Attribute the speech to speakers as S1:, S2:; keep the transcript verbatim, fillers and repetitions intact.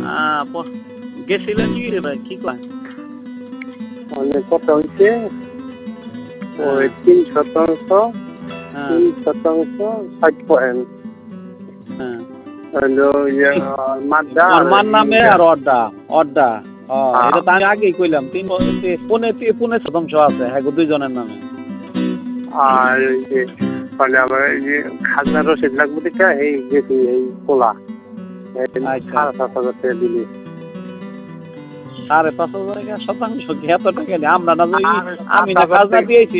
S1: আহ, প- গেছিলেন কি রে ভাই কি কয়
S2: মানে কথা হচ্ছে ওই
S1: হ্যাঁ,
S2: তিন শতাংশ
S1: হ্যাঁ,
S2: তিন শতাংশ ষাট পয়েন্ট
S1: হ্যাঁ।
S2: হলো ইয়ে মাদ্দা আর
S1: নরমাল নামে
S2: ইয়ে।
S1: আর অড্ডা অড্ডা ও
S2: হ্যাঁ।
S1: এটা তো আমি আগেই কইলাম তিন পুনে পুনে শতাংশ আছে হ্যাঁ গো, দুইজনের নামে।
S2: আর ওই যে মানে আমার এই যে খাজনা রসিদ লাগবে দেখা এই গেছি এই কোলা
S1: আচ্ছা
S2: সাড়ে সাত হাজার টাকা দিলি
S1: সাড়ে পাঁচ হাজার টাকা শতাংশ কি এত টাকা নেই আমরা না যাই
S2: আর
S1: আমি
S2: সাত
S1: না
S2: হাজার
S1: খাজনা
S2: টাকা
S1: দিয়েছি